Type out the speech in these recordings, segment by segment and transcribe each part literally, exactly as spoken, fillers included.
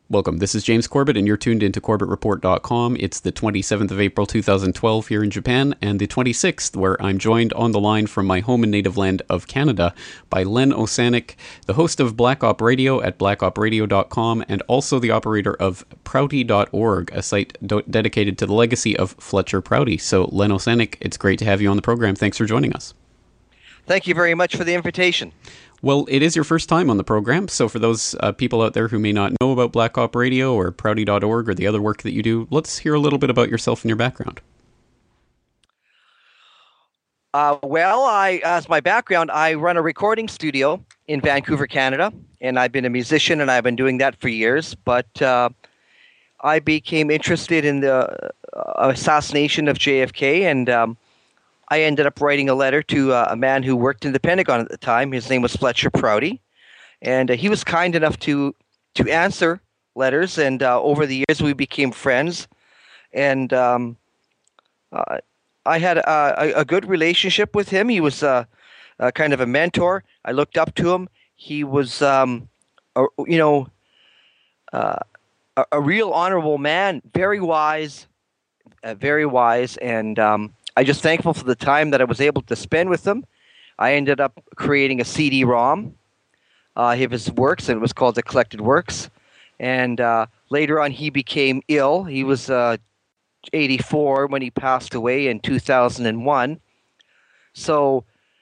Welcome. This is James Corbett, and you're tuned into Corbett Report dot com. It's the twenty-seventh of April, two thousand twelve here in Japan, and the twenty-sixth, where I'm joined on the line from my home and native land of Canada by Len Osanic, the host of Black Op Radio at Black Op Radio dot com, and also the operator of Prouty dot org, a site do- dedicated to the legacy of Fletcher Prouty. So, Len Osanic, it's great to have you on the program. Thanks for joining us. Thank you very much for the invitation. Well, it is your first time on the program, so for those uh, people out there who may not know about Black Op Radio or Prouty dot org or the other work that you do, let's hear a little bit about yourself and your background. Uh, well, I, as my background, I run a recording studio in Vancouver, Canada, and I've been a musician, and I've been doing that for years. But uh, I became interested in the uh, assassination of J F K, and um, I ended up writing a letter to uh, a man who worked in the Pentagon at the time. His name was Fletcher Prouty, and uh, he was kind enough to to answer letters. And uh, over the years, we became friends, and um, uh, I had a, a, a good relationship with him. He was uh, uh, kind of a mentor. I looked up to him. He was, um, a, you know, uh, a, a real honorable man, very wise, uh, very wise, and um, I'm just thankful for the time that I was able to spend with him. I ended up creating a C D ROM uh, of his works, and it was called The Collected Works. And uh, later on, he became ill. He was uh, eighty-four when he passed away in two thousand one. So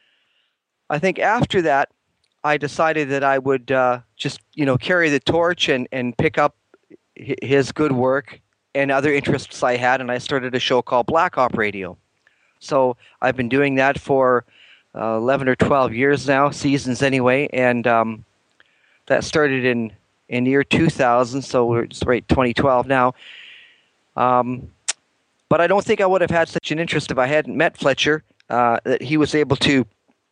I think after that, I decided that I would uh, just, you know, carry the torch and, and pick up his good work and other interests I had, and I started a show called Black Op Radio. So I've been doing that for uh, eleven or twelve years now, seasons anyway, and um, that started in, in the year two thousand, so we're just right twenty twelve now. Um, but I don't think I would have had such an interest if I hadn't met Fletcher, uh, that he was able to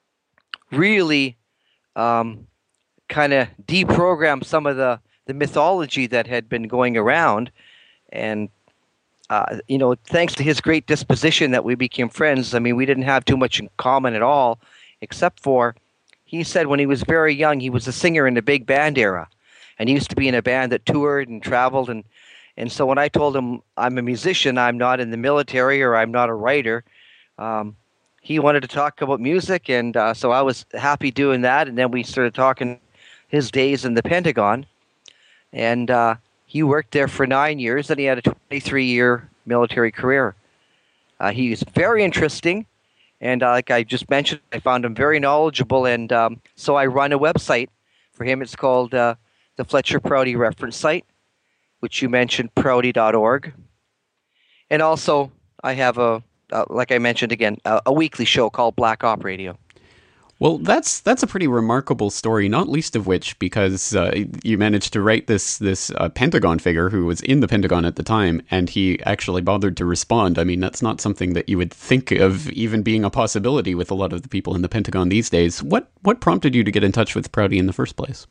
really um, kind of deprogram some of the, the mythology that had been going around, and Uh, you know, thanks to his great disposition that we became friends. I mean, we didn't have too much in common at all, except for he said when he was very young, he was a singer in the big band era. And he used to be in a band that toured and traveled. And, and so when I told him I'm a musician, I'm not in the military or I'm not a writer, um, he wanted to talk about music. And uh, so I was happy doing that. And then we started talking his days in the Pentagon. And uh he worked there for nine years, and he had a twenty-three-year military career. Uh, he was very interesting, and uh, like I just mentioned, I found him very knowledgeable, and um, so I run a website for him. It's called uh, the Fletcher Prouty Reference Site, which you mentioned, Prouty dot org. And also, I have, a, uh, like I mentioned again, a, a weekly show called Black Op Radio. Well, that's that's a pretty remarkable story, not least of which because uh, you managed to write this this uh, Pentagon figure who was in the Pentagon at the time, and he actually bothered to respond. I mean, that's not something that you would think of even being a possibility with a lot of the people in the Pentagon these days. What what prompted you to get in touch with Prouty in the first place?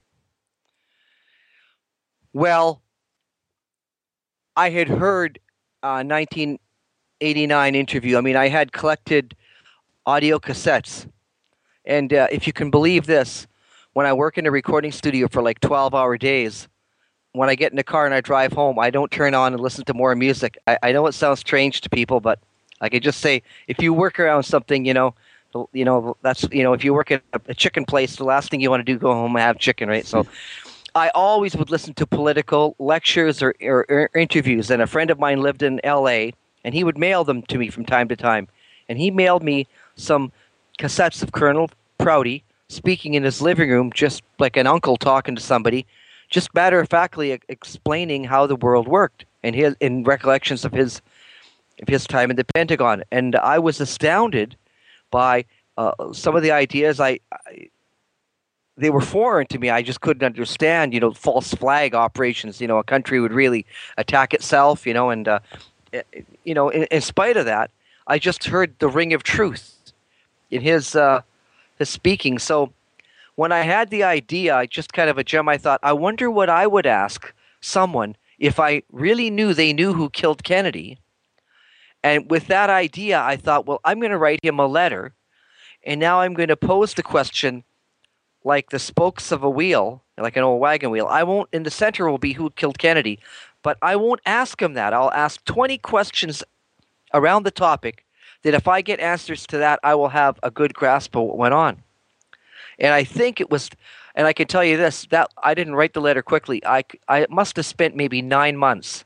Well, I had heard a nineteen eighty-nine interview. I mean, I had collected audio cassettes. And uh, if you can believe this, when I work in a recording studio for like twelve-hour days, when I get in the car and I drive home, I don't turn on and listen to more music. I, I know it sounds strange to people, but I could just say, if you work around something, you know, you know that's you know, if you work at a chicken place, the last thing you want to do go home and have chicken, right? So I always would listen to political lectures or, or, or interviews. And a friend of mine lived in L A, and he would mail them to me from time to time. And he mailed me some cassettes of Colonel Prouty speaking in his living room, just like an uncle talking to somebody, just matter-of-factly explaining how the world worked and his in recollections of his of his time in the Pentagon. And I was astounded by uh, some of the ideas. I, I they were foreign to me. I just couldn't understand, you know, false flag operations. You know, a country would really attack itself, you know, and uh, you know, in, in spite of that, I just heard the ring of truth in his uh, his speaking. So when I had the idea, I just kind of a gem. I thought, I wonder what I would ask someone if I really knew they knew who killed Kennedy. And with that idea, I thought, well, I'm going to write him a letter, and now I'm going to pose the question like the spokes of a wheel, like an old wagon wheel. I won't, in the center will be who killed Kennedy, but I won't ask him that. I'll ask twenty questions around the topic that if I get answers to that, I will have a good grasp of what went on. And I think it was, and I can tell you this, that I didn't write the letter quickly. I, I must have spent maybe nine months.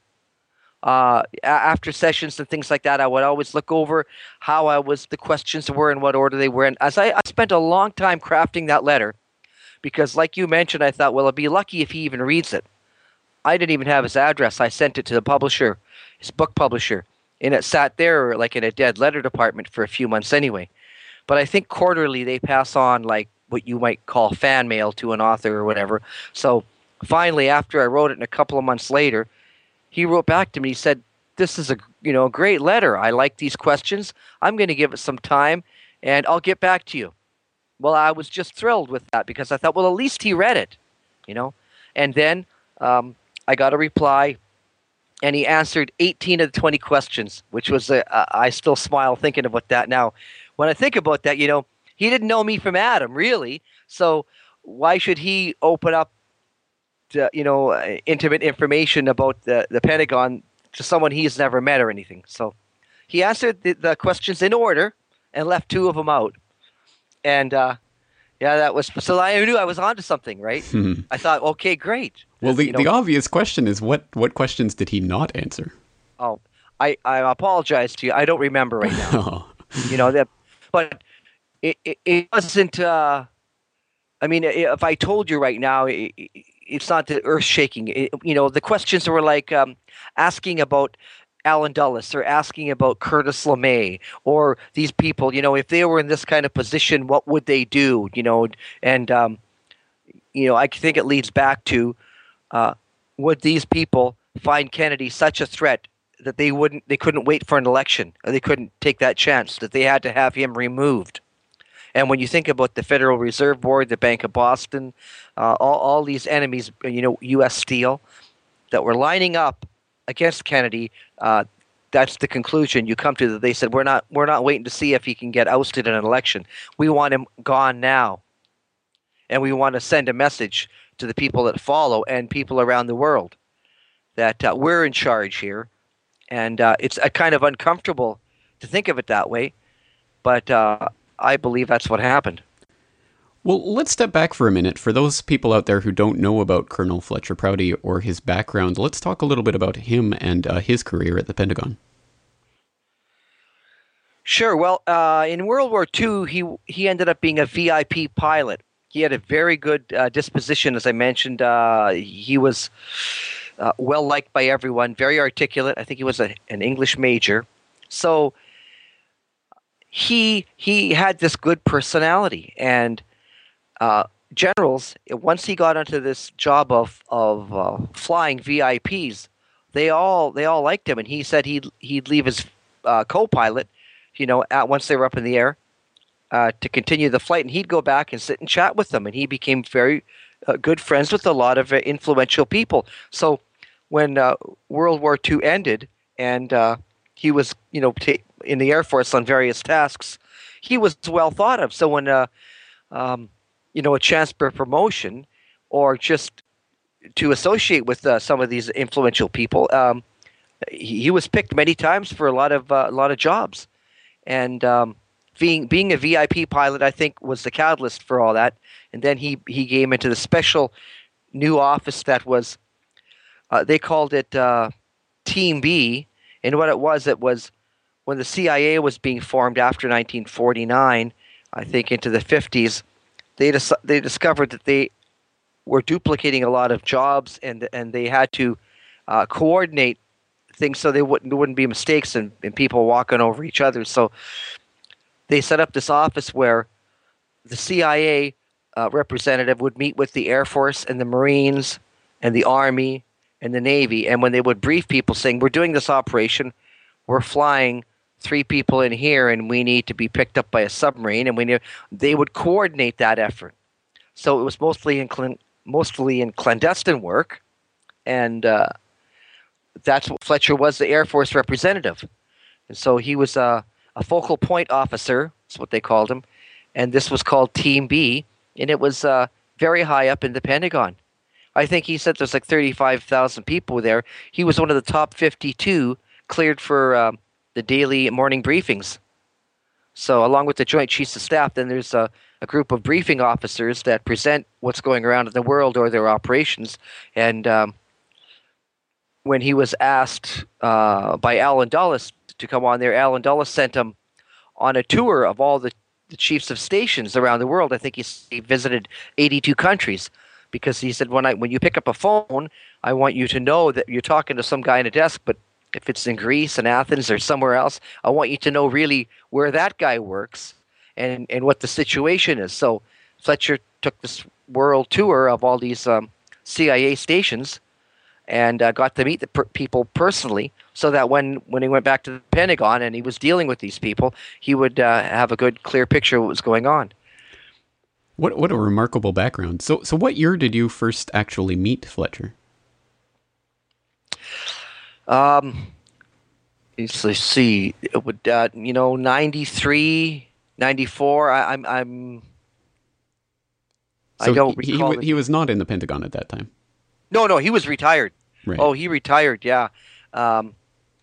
Uh, after sessions and things like that, I would always look over how I was, the questions were, in what order they were. And as I, I spent a long time crafting that letter, because like you mentioned, I thought, well, I'll be lucky if he even reads it. I didn't even have his address. I sent it to the publisher, his book publisher, and it sat there like in a dead letter department for a few months anyway. But I think quarterly they pass on like what you might call fan mail to an author or whatever. So finally, after I wrote it and a couple of months later, he wrote back to me. He said, this is a you know a great letter. I like these questions. I'm going to give it some time, and I'll get back to you. Well, I was just thrilled with that because I thought, well, at least he read it, you know. And then um, I got a reply, and he answered eighteen of the twenty questions, which was a, uh, I still smile thinking about that now. When I think about that, you know, he didn't know me from Adam, really. So why should he open up, to, you know, uh, intimate information about the, the Pentagon to someone he's never met or anything? So he answered the, the questions in order and left two of them out. And uh, yeah, that was so. I knew I was onto something, right? Hmm. I thought, okay, great. Well, the, you know, the obvious question is what what questions did he not answer? Oh, I, I apologize to you. I don't remember right now. Oh. You know that, but it it, it wasn't. Uh, I mean, if I told you right now, it, it's not the earth shaking. It, you know, the questions were like um, asking about Alan Dulles or asking about Curtis LeMay or these people, you know, if they were in this kind of position, what would they do? You know, and, um, you know, I think it leads back to uh, would these people find Kennedy such a threat that they wouldn't, they couldn't wait for an election, or they couldn't take that chance, that they had to have him removed. And when you think about the Federal Reserve Board, the Bank of Boston, uh, all, all these enemies, you know, U S Steel, that were lining up against Kennedy, uh, that's the conclusion you come to. That they said, we're not we're not waiting to see if he can get ousted in an election. We want him gone now, and we want to send a message to the people that follow and people around the world that uh, we're in charge here. And uh, it's a kind of uncomfortable to think of it that way, but uh, I believe that's what happened. Well, let's step back for a minute. For those people out there who don't know about Colonel Fletcher Prouty or his background, let's talk a little bit about him and uh, his career at the Pentagon. Sure. Well, uh, in World War Two, he he ended up being a V I P pilot. He had a very good uh, disposition, as I mentioned. Uh, he was uh, well liked by everyone, very articulate. I think he was a, an English major. So he he had this good personality, and Uh, generals, once he got into this job of of uh, flying V I Ps, they all they all liked him, and he said he'd he'd leave his uh, co-pilot, you know, at once they were up in the air, uh, to continue the flight, and he'd go back and sit and chat with them, and he became very uh, good friends with a lot of uh, influential people. So when uh, World War Two ended, and uh, he was, you know, ta- in the Air Force on various tasks, he was well thought of. So when uh, um, you know, a chance for promotion or just to associate with uh, some of these influential people, um, he, he was picked many times for a lot of uh, a lot of jobs, and um, being being a V I P pilot, I think, was the catalyst for all that. And then he he came into the special new office that was uh, they called it uh, Team B, and what it was, it was when the C I A was being formed after nineteen forty-nine, I think into the fifties. They dis- they discovered that they were duplicating a lot of jobs, and and they had to uh, coordinate things so they wouldn't there wouldn't be mistakes and, and people walking over each other. So they set up this office where the C I A uh, representative would meet with the Air Force and the Marines and the Army and the Navy, and when they would brief people saying, we're doing this operation, we're flying three people in here, and we need to be picked up by a submarine, and we need, they would coordinate that effort. So it was mostly in cl- mostly in clandestine work, and uh, that's what Fletcher was, the Air Force representative. And so he was a, a focal point officer, that's what they called him, and this was called Team B, and it was uh, very high up in the Pentagon. I think he said there's like thirty-five thousand people there. He was one of the top fifty-two cleared for um, the daily morning briefings. So along with the Joint Chiefs of Staff, then there's a, a group of briefing officers that present what's going around in the world or their operations. And um, when he was asked uh, by Alan Dulles to come on there, Alan Dulles sent him on a tour of all the, the chiefs of stations around the world. I think he, he visited eighty-two countries. Because he said, when I when you pick up a phone, I want you to know that you're talking to some guy in a desk, but if it's in Greece and Athens or somewhere else, I want you to know really where that guy works and, and what the situation is. So Fletcher took this world tour of all these um, C I A stations and uh, got to meet the per- people personally so that when, when he went back to the Pentagon and he was dealing with these people, he would uh, have a good, clear picture of what was going on. What what a remarkable background. So so what year did you first actually meet Fletcher? Um, let's, let's see. It would uh, you know ninety-three, ninety-four. I, I'm I'm. So I don't he, recall. He, he was not in the Pentagon at that time. No, no, he was retired. Right. Oh, he retired. Yeah. Um,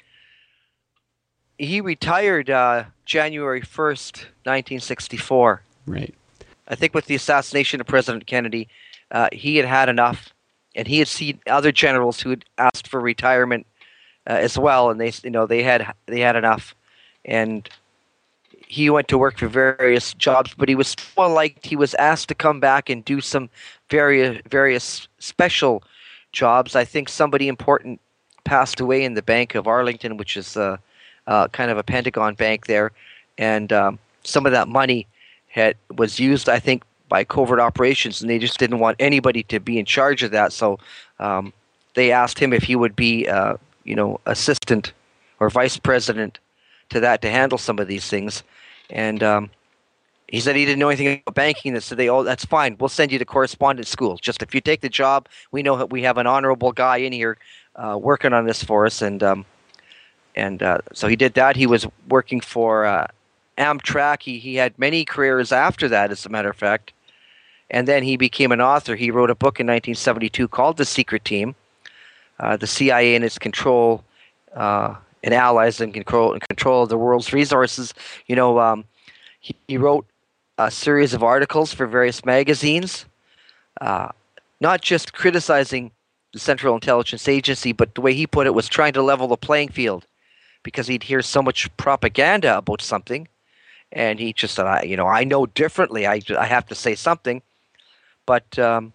he retired uh, January first, nineteen sixty-four. Right. I think with the assassination of President Kennedy, uh, he had had enough, and he had seen other generals who had asked for retirement uh, as well, and they, you know, they had they had enough, and he went to work for various jobs, but he was still liked. He was asked to come back and do some various various special jobs. I think somebody important passed away in the Bank of Arlington, which is uh, uh, kind of a Pentagon bank there, and um, some of that money had was used, I think, by covert operations, and they just didn't want anybody to be in charge of that. So um, they asked him if he would be, uh, you know, assistant or vice president to that to handle some of these things. And um, he said he didn't know anything about banking. They said, "They, oh, that's fine. We'll send you to correspondence school. Just if you take the job, we know that we have an honorable guy in here uh, working on this for us." And um, and uh, so he did that. He was working for Uh, Amtrak. He he had many careers after that, as a matter of fact, and then he became an author. He wrote a book in nineteen seventy-two called The Secret Team, uh, the C I A and its control uh, and allies in control in control of the world's resources. You know, um, he, he wrote a series of articles for various magazines, uh, not just criticizing the Central Intelligence Agency, but the way he put it was trying to level the playing field, because he'd hear so much propaganda about something. And he just said, I, you know, I know differently. I, I have to say something. But um,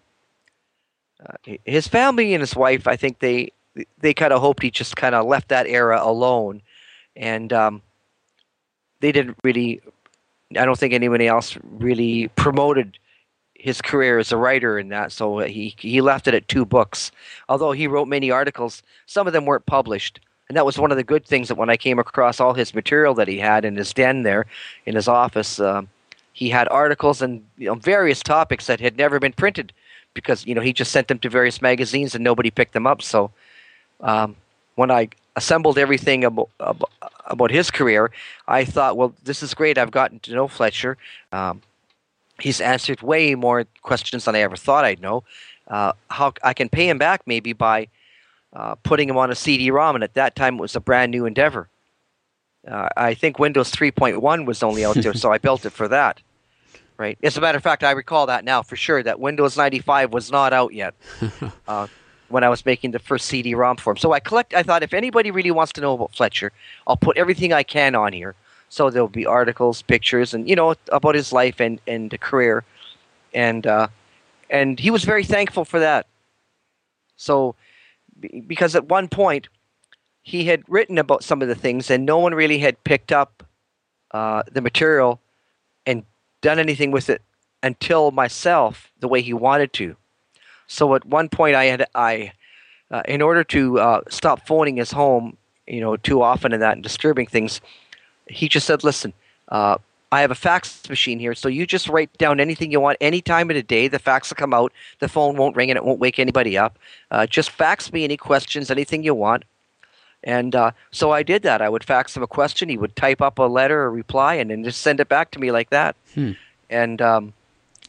uh, his family and his wife, I think they they kind of hoped he just kind of left that era alone. And um, they didn't really, I don't think anybody else really promoted his career as a writer in that. So he, he left it at two books. Although he wrote many articles, some of them weren't published. And that was one of the good things, that when I came across all his material that he had in his den there, in his office, um, he had articles on, you know, various topics that had never been printed, because, you know, he just sent them to various magazines and nobody picked them up. So um, when I assembled everything about, about, about his career, I thought, well, this is great. I've gotten to know Fletcher. Um, he's answered way more questions than I ever thought I'd know. Uh, how I can pay him back maybe by Uh, putting him on a C D ROM, and at that time it was a brand new endeavor. Uh, I think Windows three point one was only out there, so I built it for that. Right. As a matter of fact, I recall that now for sure, that Windows ninety-five was not out yet uh, when I was making the first C D ROM for him. So I collect. I thought, if anybody really wants to know about Fletcher, I'll put everything I can on here. So there'll be articles, pictures, and, you know, about his life and and career, and uh, and he was very thankful for that. So. Because at one point he had written about some of the things, and no one really had picked up uh, the material and done anything with it until myself, the way he wanted to. So at one point I had I, uh, in order to uh, stop phoning his home, you know, too often and that and disturbing things, he just said, "Listen, uh, I have a fax machine here, so you just write down anything you want any time of the day. The fax will come out. The phone won't ring and it won't wake anybody up. Uh, just fax me any questions, anything you want." And uh, so I did that. I would fax him a question. He would type up a letter or reply and then just send it back to me like that. Hmm. And um,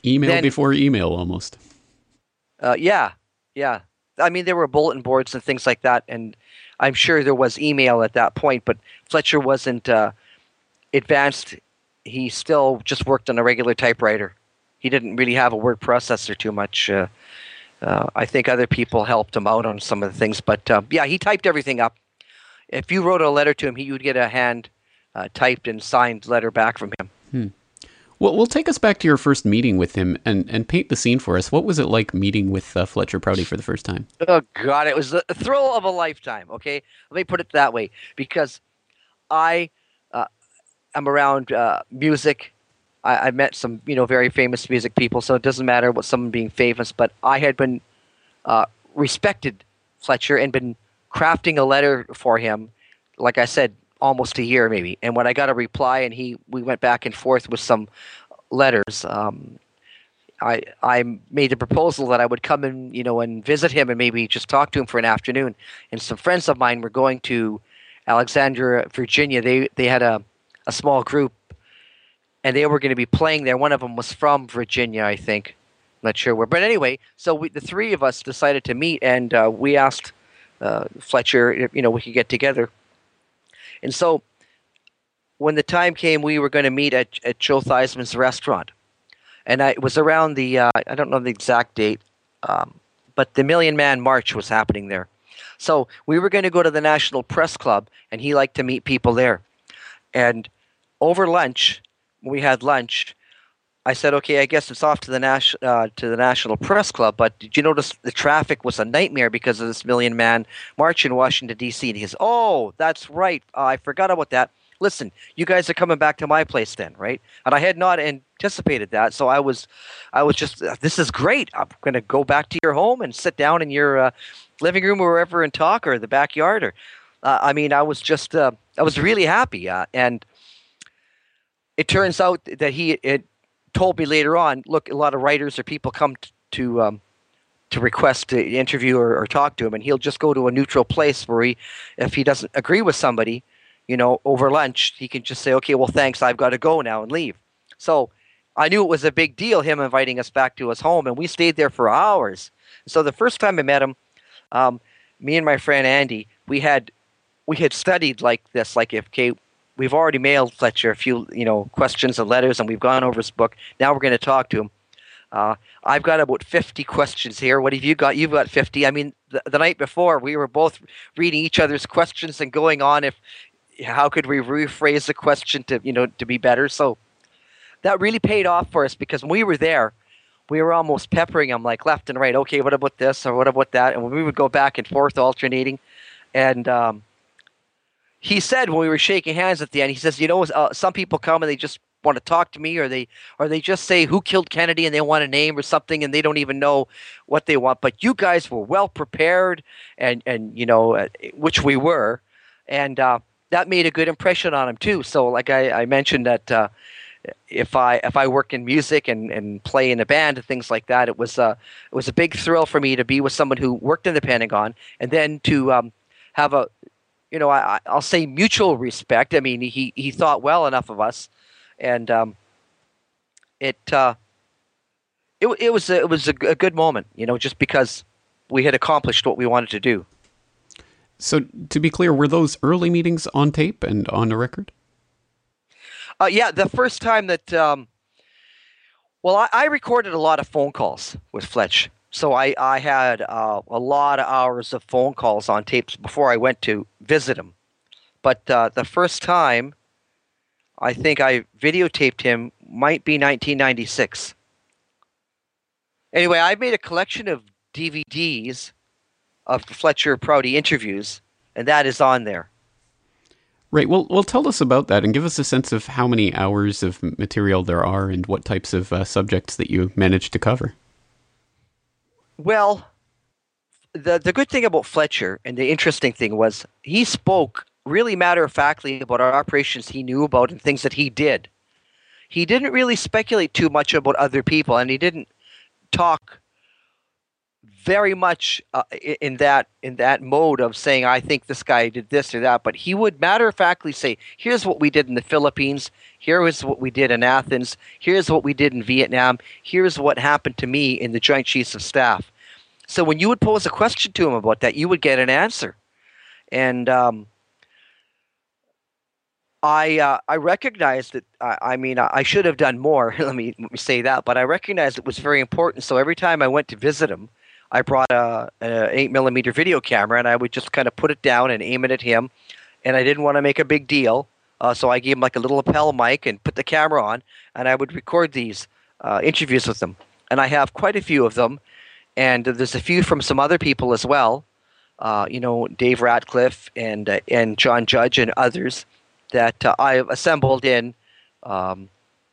Email then, before email, almost. Uh, yeah, yeah. I mean, there were bulletin boards and things like that, and I'm sure there was email at that point, but Fletcher wasn't uh, advanced. He still just worked on a regular typewriter. He didn't really have a word processor too much. Uh, uh, I think other people helped him out on some of the things, but uh, yeah, he typed everything up. If you wrote a letter to him, he would get a hand uh, typed and signed letter back from him. Hmm. Well, we'll take us back to your first meeting with him and, and paint the scene for us. What was it like meeting with uh, Fletcher Prouty for the first time? Oh, God, it was the thrill of a lifetime, okay? Let me put it that way, because I uh, am around uh, music. I, I met some, you know, very famous music people, so it doesn't matter what someone being famous, but I had been uh, respected Fletcher and been crafting a letter for him, like I said, almost a year maybe. And when I got a reply and he we went back and forth with some letters, um, I I made a proposal that I would come and, you know, and visit him and maybe just talk to him for an afternoon. And some friends of mine were going to Alexandria, Virginia. They they had a, a small group and they were going to be playing there. One of them was from Virginia, I think. I'm not sure where. But anyway, so we, the three of us decided to meet, and uh, we asked uh, Fletcher if, you know, we could get together. And so when the time came, we were going to meet at, at Joe Theismann's restaurant. And I, it was around the, uh, I don't know the exact date, um, but the Million Man March was happening there. So we were going to go to the National Press Club, and he liked to meet people there. And over lunch, when we had lunch, I said, okay, I guess it's off to the, Nas- uh, to the National Press Club, but did you notice the traffic was a nightmare because of this Million Man March in Washington, D C? And he goes, oh, that's right. Uh, I forgot about that. Listen, you guys are coming back to my place then, right? And I had not anticipated that, so I was I was just, this is great. I'm going to go back to your home and sit down in your uh, living room or wherever and talk, or the backyard. Or, uh, I mean, I was just, uh, I was really happy. Uh, and it turns out that he it, told me later on, look, a lot of writers or people come t- to um, to request to interview or, or talk to him, and he'll just go to a neutral place where he, if he doesn't agree with somebody, you know, over lunch, he can just say, okay, well, thanks, I've got to go now, and leave. So I knew it was a big deal, him inviting us back to his home, and we stayed there for hours. So the first time I met him, um, me and my friend Andy, we had we had studied like this, like if okay, we've already mailed Fletcher a few, you know, questions and letters, and we've gone over his book. Now we're going to talk to him. Uh, I've got about fifty questions here. What have you got? You've got fifty. I mean, the, the night before, we were both reading each other's questions and going on if how could we rephrase the question to, you know, to be better. So that really paid off for us, because when we were there, we were almost peppering him like left and right. Okay, what about this or what about that? And we would go back and forth alternating. And um, he said when we were shaking hands at the end, he says, you know, uh, some people come and they just want to talk to me, or they or they just say who killed Kennedy and they want a name or something, and they don't even know what they want. But you guys were well prepared, and and you know, uh, which we were, and uh, that made a good impression on him too. So like I, I mentioned that uh, if I if I work in music and, and play in a band and things like that, it was uh, it was a big thrill for me to be with someone who worked in the Pentagon, and then to um, have a, you know, I, I'll say mutual respect. I mean, he he thought well enough of us. And um, it, uh, it it was a, it was a, a good moment, you know, just because we had accomplished what we wanted to do. So, to be clear, were those early meetings on tape and on a record? Uh, yeah, the first time that, um, well, I, I recorded a lot of phone calls with Fletch, so I I had uh, a lot of hours of phone calls on tapes before I went to visit him. But uh, the first time I think I videotaped him might be nineteen ninety-six. Anyway, I made a collection of D V Ds of Fletcher Prouty interviews, and that is on there. Right. Well, well, tell us about that and give us a sense of how many hours of material there are and what types of uh, subjects that you managed to cover. Well, the the good thing about Fletcher, and the interesting thing was, he spoke really matter-of-factly about our operations he knew about and things that he did. He didn't really speculate too much about other people, and he didn't talk very much uh, in that in that mode of saying, I think this guy did this or that, but he would matter of factly say, here's what we did in the Philippines, here is what we did in Athens, here's what we did in Vietnam, here's what happened to me in the Joint Chiefs of Staff. So when you would pose a question to him about that, you would get an answer. And um, I uh, I recognized that. I, I mean, I, I should have done more. let me let me say that. But I recognized it was very important. So every time I went to visit him, I brought a, a eight millimeter video camera, and I would just kind of put it down and aim it at him. And I didn't want to make a big deal, uh, so I gave him like a little lapel mic and put the camera on, and I would record these uh, interviews with them. And I have quite a few of them, and there's a few from some other people as well. Uh, you know, Dave Ratcliffe and uh, and John Judge and others that uh, I've assembled in, um,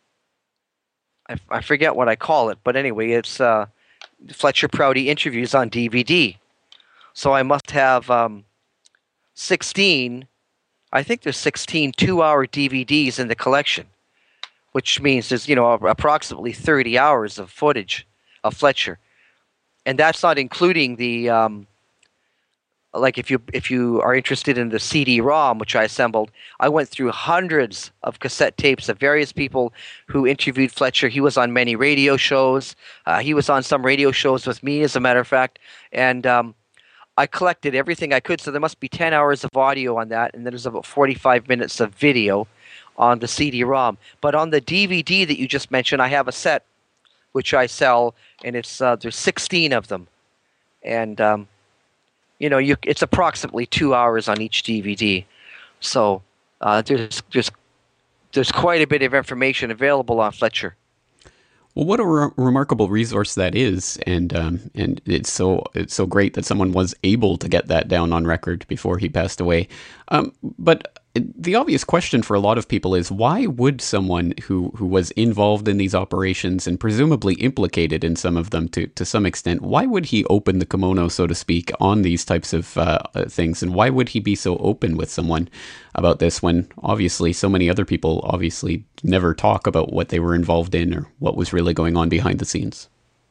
I, I forget what I call it, but anyway, it's uh, Fletcher Prouty interviews on D V D. So I must have um, sixteen, I think there's sixteen two-hour D V Ds in the collection, which means there's, you know, approximately thirty hours of footage of Fletcher. And that's not including the... Um, Like if you if you are interested in the C D ROM, which I assembled, I went through hundreds of cassette tapes of various people who interviewed Fletcher. He was on many radio shows. Uh, he was on some radio shows with me, as a matter of fact. And um, I collected everything I could. So there must be ten hours of audio on that, and then there's about forty-five minutes of video on the C D ROM. But on the D V D that you just mentioned, I have a set which I sell, and it's uh, there's sixteen of them, and um, you know, you, it's approximately two hours on each D V D. So uh, there's there's there's quite a bit of information available on Fletcher. Well, what a re- remarkable resource that is, and um, and it's so it's so great that someone was able to get that down on record before he passed away. Um, but the obvious question for a lot of people is, why would someone who, who was involved in these operations and presumably implicated in some of them to, to some extent, why would he open the kimono, so to speak, on these types of uh, things? And why would he be so open with someone about this when obviously so many other people obviously never talk about what they were involved in or what was really going on behind the scenes?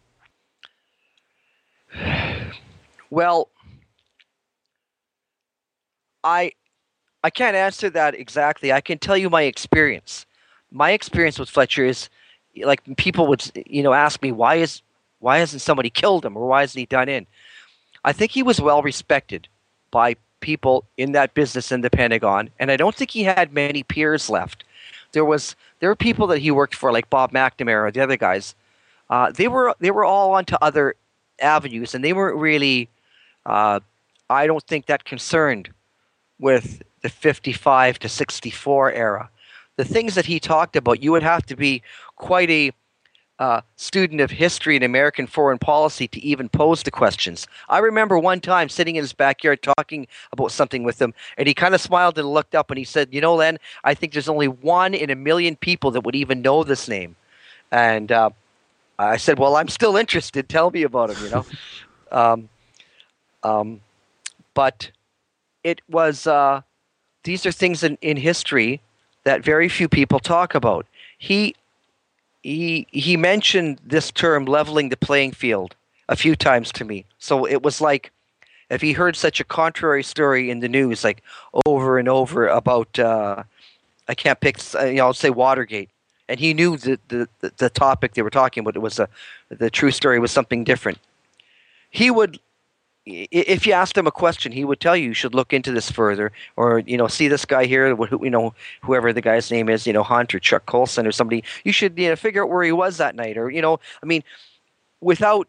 Well, I... I can't answer that exactly. I can tell you my experience. My experience with Fletcher is, like, people would, you know, ask me, why is why hasn't somebody killed him, or why isn't he done in? I think he was well respected by people in that business in the Pentagon, and I don't think he had many peers left. There was there were people that he worked for, like Bob McNamara or the other guys. Uh, they were they were all onto other avenues, and they weren't really, uh, I don't think, that concerned with the fifty-five to sixty-four era. The things that he talked about, you would have to be quite a uh, student of history and American foreign policy to even pose the questions. I remember one time sitting in his backyard talking about something with him, and he kind of smiled and looked up and he said, you know, Len, I think there's only one in a million people that would even know this name. And uh, I said, well, I'm still interested. Tell me about him, you know. um, um, but it was... Uh, These are things in, in history that very few people talk about. He he he mentioned this term, leveling the playing field, a few times to me. So it was like if he heard such a contrary story in the news, like over and over about, uh, I can't pick, you know, I'll say Watergate, and he knew the, the, the topic they were talking about, it was a, the true story was something different. He would... If you asked him a question, he would tell you you should look into this further, or, you know, see this guy here, you know, whoever the guy's name is, you know, Hunt or Chuck Colson or somebody. You should, you know, figure out where he was that night, or, you know, I mean, without.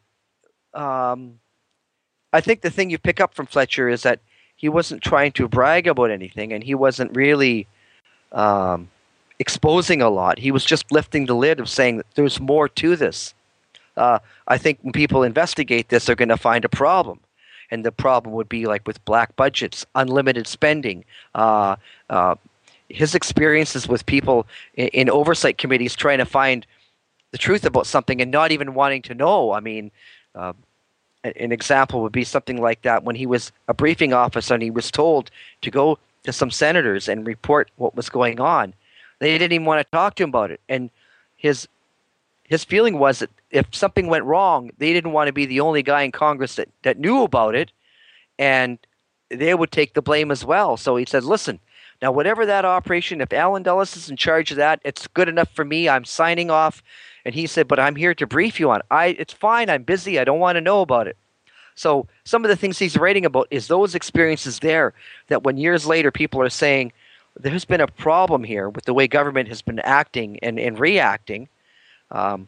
Um, I think the thing you pick up from Fletcher is that he wasn't trying to brag about anything, and he wasn't really um, exposing a lot. He was just lifting the lid of saying that there's more to this. Uh, I think when people investigate this, they're going to find a problem. And the problem would be like with black budgets, unlimited spending, uh, uh, his experiences with people in, in oversight committees trying to find the truth about something and not even wanting to know. I mean, uh, an example would be something like that when he was a briefing officer and he was told to go to some senators and report what was going on. They didn't even want to talk to him about it. And his his feeling was that if something went wrong, they didn't want to be the only guy in Congress that, that knew about it, and they would take the blame as well. So he said, listen, now whatever that operation, if Alan Dulles is in charge of that, it's good enough for me. I'm signing off. And he said, but I'm here to brief you on it. I, it's fine. I'm busy. I don't want to know about it. So some of the things he's writing about is those experiences there that when years later people are saying there's been a problem here with the way government has been acting and, and reacting, um,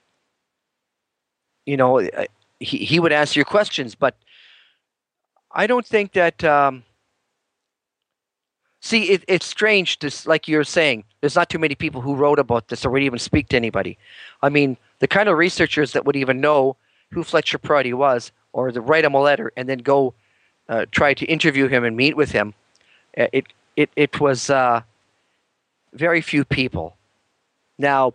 you know, he, he would answer your questions. But I don't think that um, – see, it, it's strange, to, like you're saying, there's not too many people who wrote about this or would even speak to anybody. I mean, the kind of researchers that would even know who Fletcher Prouty was or to write him a letter and then go uh, try to interview him and meet with him, it it, it was uh, very few people. Now,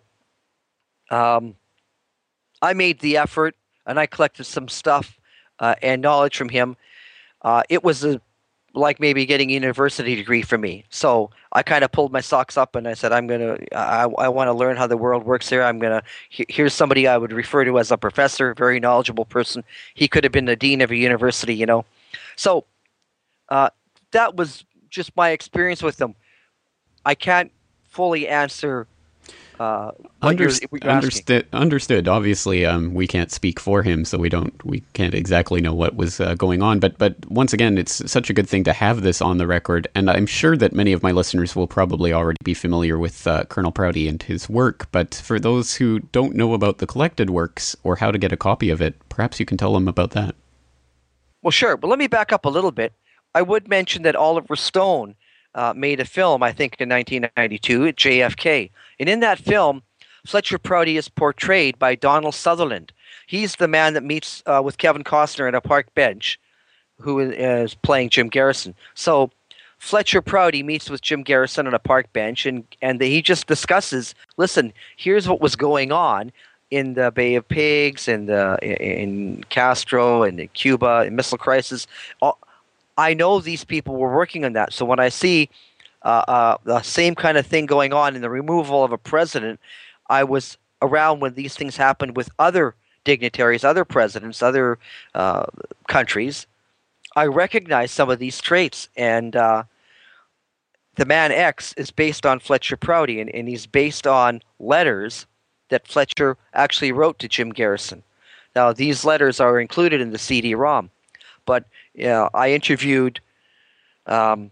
um, I made the effort and I collected some stuff uh, and knowledge from him. Uh, it was a like maybe getting a university degree for me. So I kind of pulled my socks up and I said, I'm going to, I, I want to learn how the world works here. I'm going to, he, here's somebody I would refer to as a professor, a very knowledgeable person. He could have been the dean of a university, you know. So uh, that was just my experience with them. I can't fully answer Uh, Underst- you're, you're understood. Understood. Obviously, um, we can't speak for him, so we don't. We can't exactly know what was uh, going on. But, but once again, it's such a good thing to have this on the record, and I'm sure that many of my listeners will probably already be familiar with uh, Colonel Prouty and his work. But for those who don't know about the collected works or how to get a copy of it, perhaps you can tell them about that. Well, sure. But let me back up a little bit. I would mention that Oliver Stone Uh, made a film, I think, in nineteen ninety-two at J F K. And in that film, Fletcher Prouty is portrayed by Donald Sutherland. He's the man that meets uh, with Kevin Costner at a park bench, who is playing Jim Garrison. So Fletcher Prouty meets with Jim Garrison on a park bench, and, and he just discusses, listen, here's what was going on in the Bay of Pigs, and the, in Castro, and in Cuba, in Missile Crisis. All, I know these people were working on that. So when I see uh, uh, the same kind of thing going on in the removal of a president, I was around when these things happened with other dignitaries, other presidents, other uh, countries. I recognize some of these traits. And uh, the Man X is based on Fletcher Prouty, and, and he's based on letters that Fletcher actually wrote to Jim Garrison. Now, these letters are included in the C D ROM. But yeah, I interviewed um,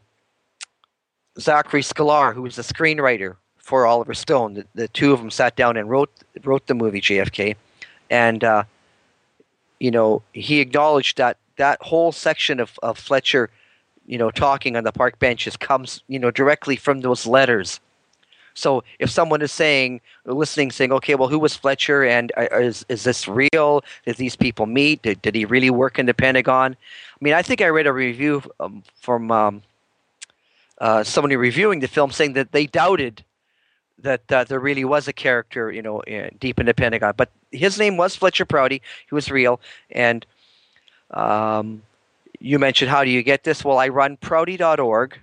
Zachary Sklar, who was the screenwriter for Oliver Stone. The, the two of them sat down and wrote wrote the movie J F K, and uh, you know, he acknowledged that that whole section of, of Fletcher, you know, talking on the park benches comes, you know, directly from those letters. So if someone is saying, listening, saying, okay, well, who was Fletcher, and uh, is is this real? Did these people meet? Did, did he really work in the Pentagon? I mean, I think I read a review um, from um, uh, somebody reviewing the film saying that they doubted that uh, there really was a character, you know, uh, deep in the Pentagon. But his name was Fletcher Prouty. He was real. And um, you mentioned, how do you get this? Well, I run prouty dot org.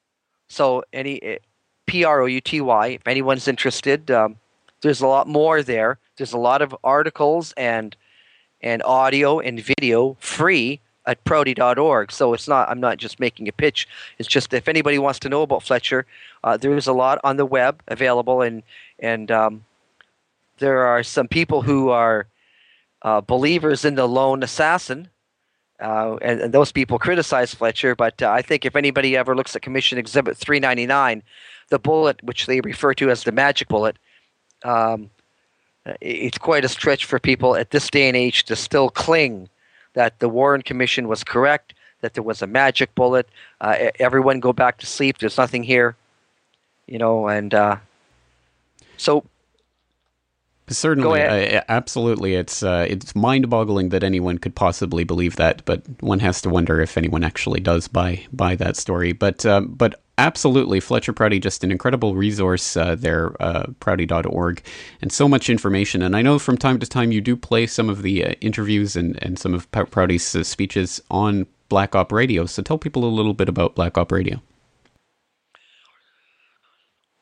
So any... P R O U T Y, if anyone's interested. Um, there's a lot more there. There's a lot of articles and and audio and video free at prouty dot org. So it's not, I'm not just making a pitch. It's just, if anybody wants to know about Fletcher, uh, there's a lot on the web available, and and um, there are some people who are uh, believers in the lone assassin. Uh, and, and those people criticize Fletcher, but uh, I think if anybody ever looks at Commission Exhibit three ninety-nine, the bullet, which they refer to as the magic bullet, um, it's quite a stretch for people at this day and age to still cling that the Warren Commission was correct, that there was a magic bullet. Uh, everyone go back to sleep. There's nothing here, you know, and uh, so... Certainly, uh, absolutely. It's uh, it's mind-boggling that anyone could possibly believe that, but one has to wonder if anyone actually does buy buy that story. But uh, but absolutely, Fletcher Prouty, just an incredible resource uh, there, uh, prouty dot org, and so much information. And I know from time to time you do play some of the uh, interviews and, and some of Prouty's uh, speeches on Black Op Radio. So tell people a little bit about Black Op Radio.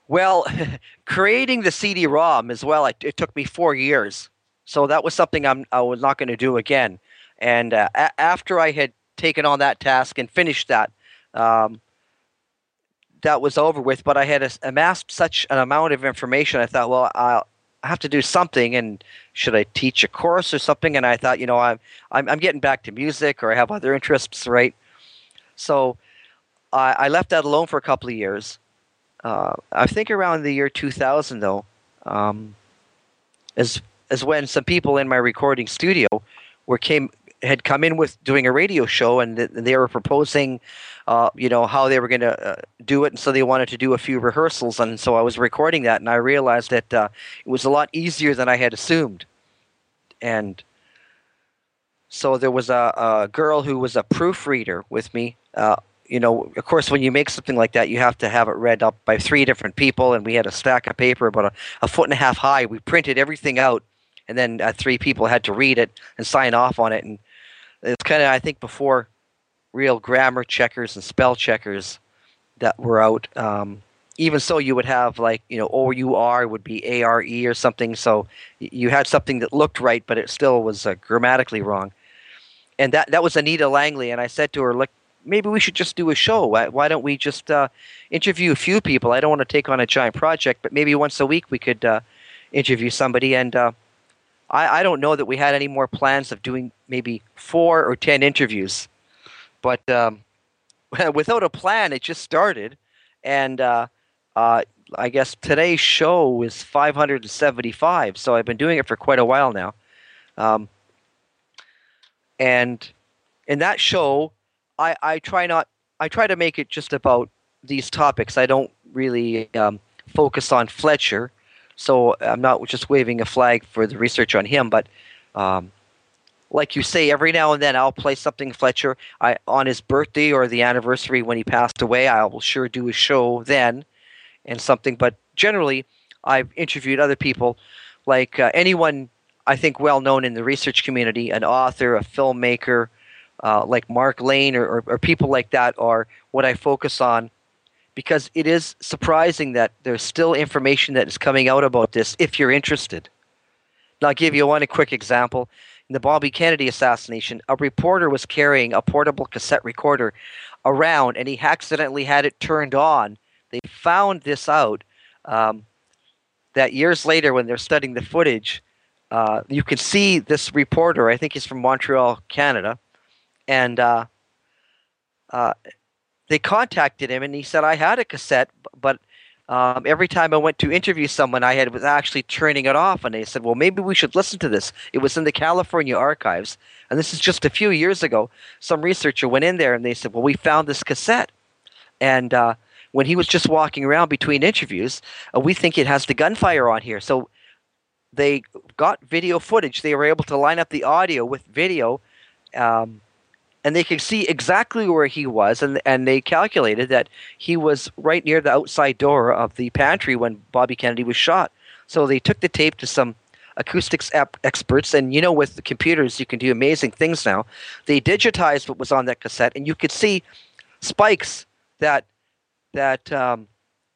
Well, creating the C D-ROM as well, it, it took me four years. So that was something I'm, I was not going to do again. And uh, a- after I had taken on that task and finished that, um, that was over with. But I had as- amassed such an amount of information, I thought, well, I'll, I have to do something. And should I teach a course or something? And I thought, you know, I'm, I'm, I'm getting back to music, or I have other interests, right? So I, I left that alone for a couple of years. Uh, I think around the year two thousand, though, um, is is when some people in my recording studio were came had come in with doing a radio show, and th- they were proposing, uh, you know, how they were going to uh, do it, and so they wanted to do a few rehearsals, and so I was recording that, and I realized that uh, it was a lot easier than I had assumed, and so there was a, a girl who was a proofreader with me. Uh, you know, of course, when you make something like that, you have to have it read up by three different people, and we had a stack of paper about a, a foot and a half high. We printed everything out, and then uh, three people had to read it and sign off on it. And it's kind of, I think, before real grammar checkers and spell checkers that were out. Um, even so, you would have like, you know, O U R would be A R E or something. So you had something that looked right, but it still was uh, grammatically wrong. And that that was Anita Langley, and I said to her, look, maybe we should just do a show. Why, why don't we just uh, interview a few people? I don't want to take on a giant project, but maybe once a week we could uh, interview somebody. And uh, I, I don't know that we had any more plans of doing maybe four or ten interviews. But um, without a plan, it just started. And uh, uh, I guess today's show is five hundred seventy-five, so I've been doing it for quite a while now. Um, and in that show, I, I try not I try to make it just about these topics. I don't really um, focus on Fletcher, so I'm not just waving a flag for the research on him. But um, like you say, every now and then I'll play something Fletcher. I on his birthday or the anniversary when he passed away, I will sure do a show then and something. But generally, I've interviewed other people, like uh, anyone I think well known in the research community, an author, a filmmaker. Uh, like Mark Lane or, or, or people like that are what I focus on, because it is surprising that there's still information that is coming out about this if you're interested. Now, I'll give you one quick example. In the Bobby Kennedy assassination, a reporter was carrying a portable cassette recorder around, and he accidentally had it turned on. They found this out um, that years later when they're studying the footage, uh, you can see this reporter, I think he's from Montreal, Canada, and uh, uh, they contacted him, and he said, I had a cassette, but um, every time I went to interview someone, I had was actually turning it off. And they said, well, maybe we should listen to this. It was in the California archives, and this is just a few years ago. Some researcher went in there, and they said, well, we found this cassette. And uh, when he was just walking around between interviews, uh, we think it has the gunfire on here. So they got video footage. They were able to line up the audio with video, um, and they could see exactly where he was, and and they calculated that he was right near the outside door of the pantry when Bobby Kennedy was shot. So they took the tape to some acoustics ep- experts, and you know, with the computers, you can do amazing things now. They digitized what was on that cassette, and you could see spikes that that um,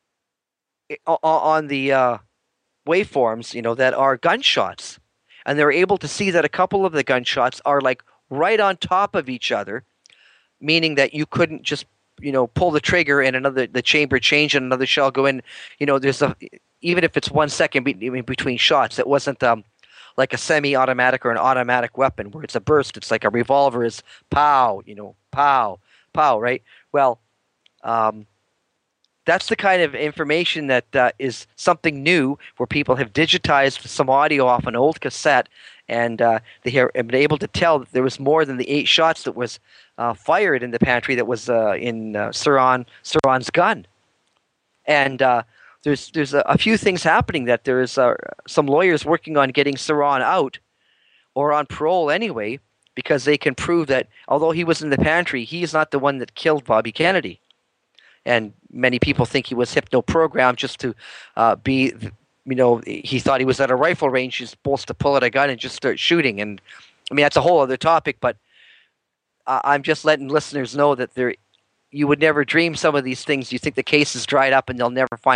on the uh, waveforms, you know, that are gunshots, and they're able to see that a couple of the gunshots are like right on top of each other, meaning that you couldn't just, you know, pull the trigger and another the chamber change and another shell go in. You know, there's a even if it's one second be, in between shots, it wasn't um, like a semi-automatic or an automatic weapon where it's a burst. It's like a revolver is pow, you know, pow, pow, right? Well, um, that's the kind of information that uh, is something new, where people have digitized some audio off an old cassette, and uh, they have been able to tell that there was more than the eight shots that was uh, fired in the pantry that was uh, in uh, Saran, Saran's gun. And uh, there's there's a, a few things happening, that there's uh, some lawyers working on getting Saran out, or on parole anyway, because they can prove that although he was in the pantry, he's not the one that killed Bobby Kennedy. And many people think he was hypno-programmed just to uh, be, you know, he thought he was at a rifle range. He's supposed to pull out a gun and just start shooting. And I mean, that's a whole other topic, but uh, I'm just letting listeners know that there, you would never dream some of these things. You think the case is dried up and they'll never find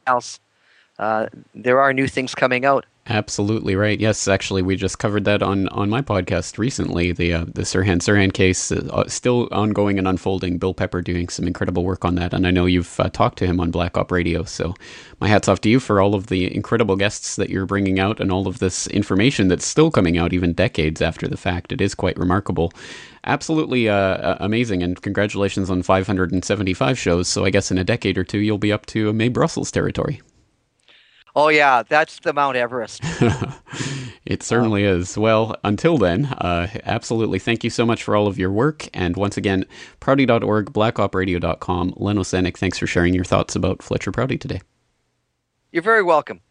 else, uh, there are new things coming out. Absolutely right. Yes, actually, we just covered that on, on my podcast recently. The uh, the Sirhan Sirhan case, uh, still ongoing and unfolding. Bill Pepper doing some incredible work on that, and I know you've uh, talked to him on Black Op Radio. So, my hats off to you for all of the incredible guests that you're bringing out and all of this information that's still coming out even decades after the fact. It is quite remarkable. Absolutely uh, amazing, and congratulations on five hundred seventy-five shows. So, I guess in a decade or two, you'll be up to May Brussels territory. Oh, yeah, that's the Mount Everest. It certainly um, is. Well, until then, uh, absolutely. Thank you so much for all of your work. And once again, Prouty dot org, black op radio dot com. Len Osenic, thanks for sharing your thoughts about Fletcher Prouty today. You're very welcome.